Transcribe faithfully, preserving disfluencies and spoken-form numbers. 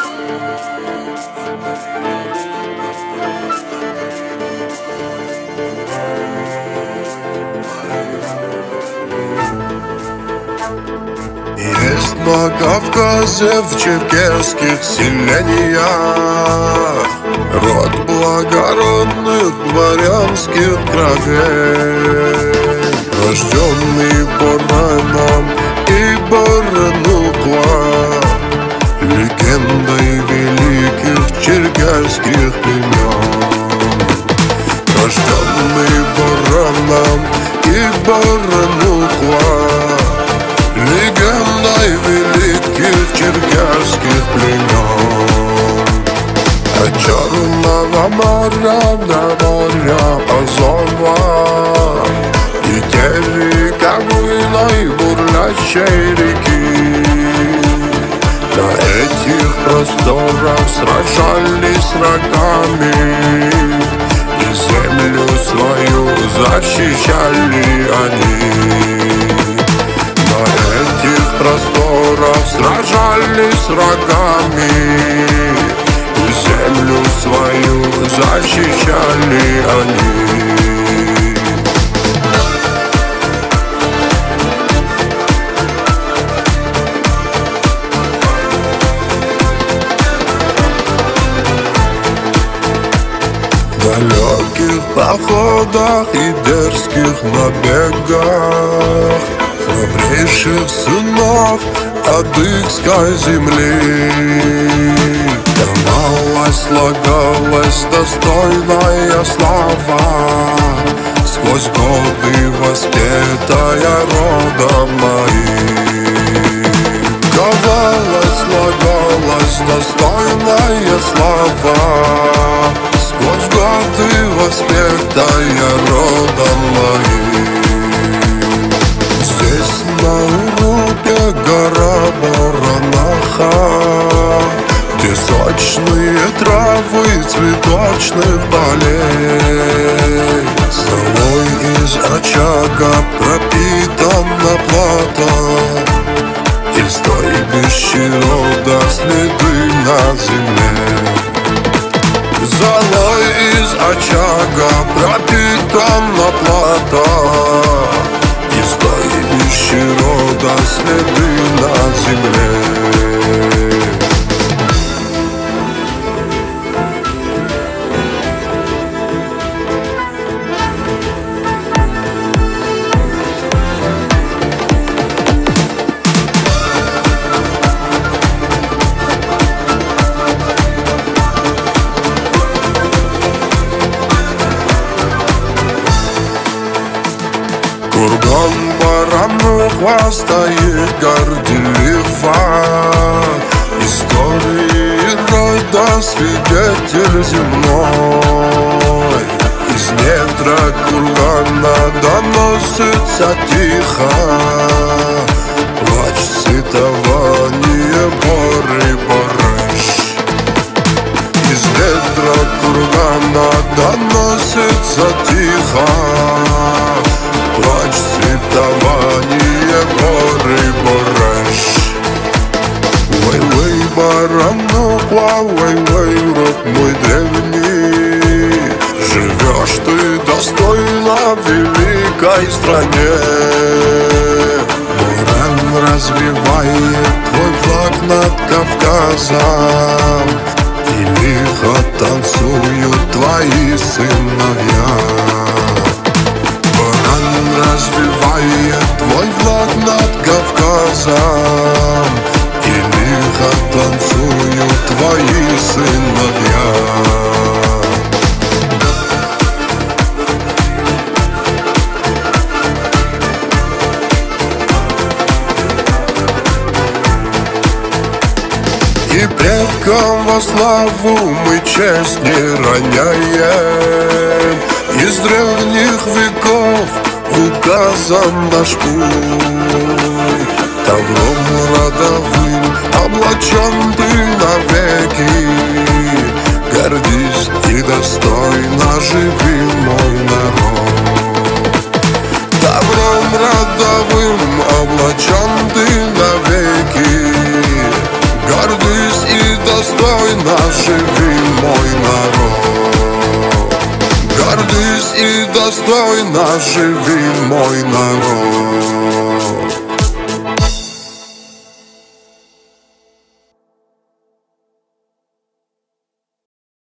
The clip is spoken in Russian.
Есть на Кавказе, в черкесских селениях род благородных дворянских кровей, рожденный Бараном и Баранукла, легендой великих черкесских племен. Рожденный Бараном и Баранукла, легендой великих черкесских племен. От Черного моря до моря Азова и терековой бурлящей реки, на этих просторах сражались рогами и землю свою защищали они. На этих просторах сражались рогами и землю свою защищали они. В далеких походах и дерзких набегах храбрейших сынов адыгской земли давалась, слагалась достойная слава, сквозь годы воспетая родом моим. Давалась, слагалась достойная слава, сквозь годы воспетая родом моим. Здесь на Урупе гора Баранаха, где сочные травы цветочных полей, золой из очага пропитана плата, и стойбище рода следы на земле. Золой из очага пропитана плата, и стойбище рода следы на земле. Курган Баранукла стоит горделиво, истории рода свидетель земной. Из недра кургана доносится тихо плач, сетование, боры, барыш. Из недра кургана доносится тихо плач, светование, горы, бараш. Вэй-вэй, Баранукла, вэй-вэй, род мой древний, живешь ты достойно в великой стране. Баран развивает твой флаг над Кавказом, и лихо танцуют твои сыновья. Развивает твой флаг над Кавказом, и лихо танцуют твои сыновья. И предкам во славу мы честь не роняем, из древних веков указан наш путь. Тавром родовым облачен ты навеки, гордись и достойно живи, мой народ. Тавром родовым облачен ты навеки, гордись и достойно достойно живи, мой народ. Гордись и достойно живи, мой народ.